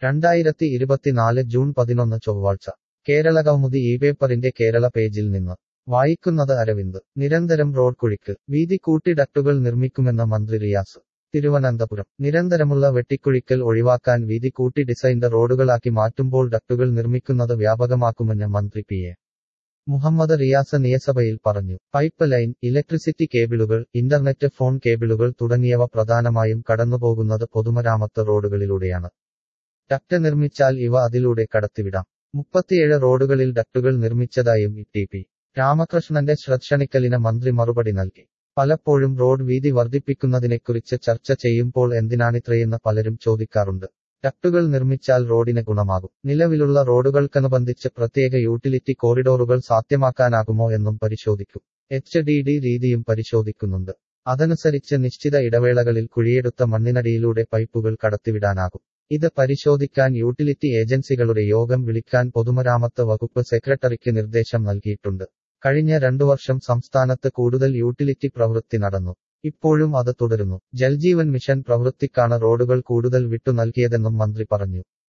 2024 June 11 ചൊവ്വാഴ്ച കേരളകൗമുദി പേപ്പറിന്റെ കേരള പേജിൽ നിന്ന് വായിക്കുന്നത് അരവിന്ദ് നിരന്തരം റോഡ് കുഴിക്ക് വീതി കൂട്ടി ഡക്ടുകൾ നിർമ്മിക്കുമെന്ന മന്ത്രി റിയാസ് തിരുവനന്തപുരം നിരന്തരമുള്ള വെട്ടിക്കുഴിക്കൽ ഒഴിവാക്കാൻ വീതി കൂട്ടി ഡിസൈൻഡ് റോഡുകളാക്കി മാറ്റുമ്പോൾ ഡക്ടുകൾ നിർമ്മിക്കുന്നത് വ്യാപകമാക്കുമെന്ന് മന്ത്രി പി എ മുഹമ്മദ് റിയാസ് നിയമസഭയിൽ പറഞ്ഞു പൈപ്പ് ലൈൻ ഇലക്ട്രിസിറ്റി കേബിളുകൾ ഇന്റർനെറ്റ് ഫോൺ കേബിളുകൾ തുടങ്ങിയവ പ്രധാനമായും കടന്നുപോകുന്നത് പൊതുമരാമത്ത് റോഡുകളിലൂടെയാണ് ഡക്ട് നിർമ്മിച്ചാൽ ഇവ അതിലൂടെ കടത്തിവിടാം 37 റോഡുകളിൽ ഡക്ടുകൾ നിർമ്മിച്ചതായും ടി പി രാമകൃഷ്ണന്റെ ശ്രദ്ധക്ഷണിക്കലിന് മന്ത്രി മറുപടി നൽകി പലപ്പോഴും റോഡ് വീതി വർദ്ധിപ്പിക്കുന്നതിനെക്കുറിച്ച് ചർച്ച ചെയ്യുമ്പോൾ എന്തിനാണിത്രയെന്ന് പലരും ചോദിക്കാറുണ്ട് ഡക്ടുകൾ നിർമ്മിച്ചാൽ റോഡിന് ഗുണമാകും നിലവിലുള്ള റോഡുകൾക്കനുബന്ധിച്ച് പ്രത്യേക യൂട്ടിലിറ്റി കോറിഡോറുകൾ സാധ്യമാക്കാനാകുമോ എന്നും പരിശോധിക്കും HDD രീതിയും പരിശോധിക്കുന്നുണ്ട് അതനുസരിച്ച് നിശ്ചിത ഇടവേളകളിൽ കുഴിയെടുത്ത മണ്ണിനടിയിലൂടെ പൈപ്പുകൾ കടത്തിവിടാനാകും ഇത് പരിശോധിക്കാൻ യൂട്ടിലിറ്റി ഏജൻസികളുടെ യോഗം വിളിക്കാൻ പൊതുമരാമത്ത് വകുപ്പ് സെക്രട്ടറിക്ക് നിർദ്ദേശം നൽകിയിട്ടുണ്ട് കഴിഞ്ഞ 2 വർഷം സംസ്ഥാനത്ത് കൂടുതൽ യൂട്ടിലിറ്റി പ്രവൃത്തി നടന്നു ഇപ്പോഴും അത് തുടരുന്നു ജൽജീവൻ മിഷൻ പ്രവൃത്തിക്കാണ് റോഡുകൾ കൂടുതൽ വിട്ടു നൽകിയതെന്നും മന്ത്രി പറഞ്ഞു